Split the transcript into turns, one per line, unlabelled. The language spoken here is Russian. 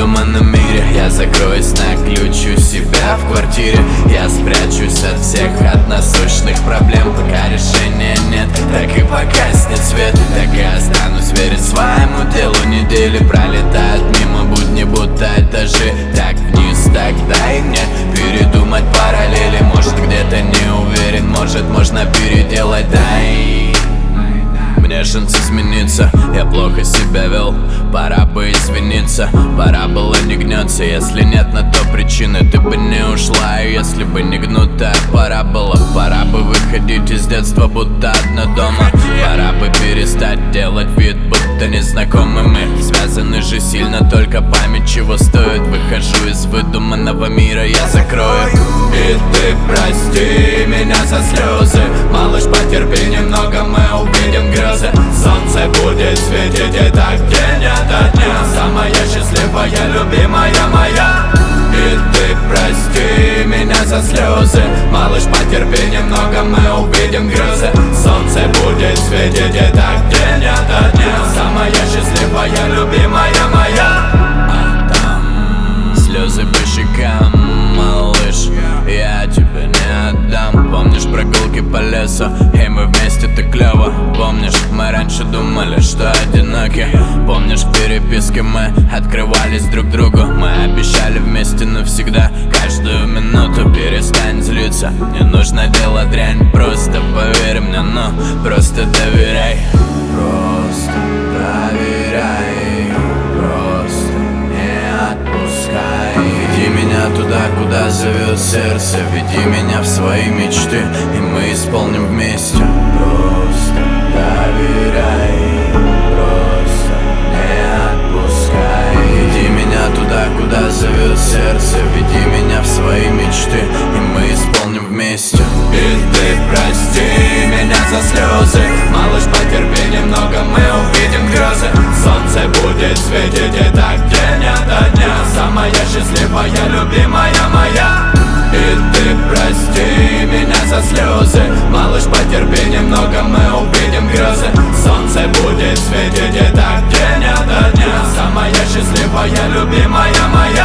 выдуманном мире. Я закроюсь на ключ у себя в квартире. Я спрячусь от всех, от насущных проблем. Пока решения нет, так и погаснет свет, так и останусь верен своему делу. Недели пролетают мимо будни, будто этажи. Так вниз, так дай мне передумать параллели. Может, где-то не уверен, может, можно переделать, дай мне шанс измениться. Я плохо себя вел, пора бы извиниться. Пора было не гнется, если нет на то причины. Ты бы не ушла, если бы не гнута. Пора бы выходить из детства, будто одна дома. Пора бы перестать делать вид, будто незнакомыми. Связаны же сильно только память, чего стоит. Выхожу из выдуманного мира, я закрою. И ты прости меня за слезы, малыш, потерпи немного, мы увидим грозы. Солнце будет светить и так день ото дня. Самая счастливая, любимая моя. И ты прости меня за слезы, малыш, потерпи немного, мы увидим грозы. Солнце будет светить и так день ото дня. Самая счастливая, любимая моя. А там слезы по щекам, малыш, я тебя не отдам. Помнишь прогулки по лесу, и мы вместе так клёво. Помнишь, мы раньше думали, что одиноки. Помнишь, в переписке мы открывались друг другу. Мы обещали вместе навсегда. Каждую минуту перестань злиться. Не нужно делать дрянь, просто поверь мне, ну просто доверяй. Просто доверяй, просто не отпускай. Веди меня туда, куда зовет сердце. Веди меня в свои мечты, и мы исполним вместе. Просто доверяй, просто не отпускай. Веди меня туда, куда зовет сердце. Веди меня в свои мечты, и мы исполним вместе. И ты прости меня за слезы, малыш, потерпи немного, мы увидим грозы. Солнце будет светить и так день ото дня. Самая счастливая, любимая моя. И ты прости меня за слезы, малыш, потерпи немного, мы увидим грозы. Солнце будет светить и так день ото дня. Самая счастливая, любимая моя.